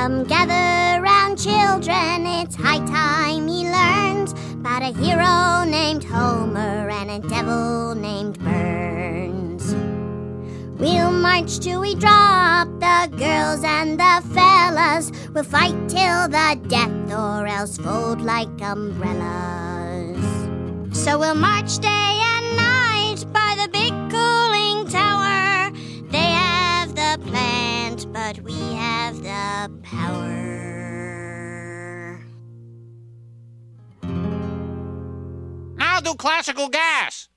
Come gather round, children, it's high time ye learned about a hero named Homer and a devil named Burns. We'll march till we drop, the girls and the fellas. We'll fight till the death or else fold like umbrellas. So we'll march day and night by the big cooling tower. They have the plant, but we have the power. I'll do classical gas.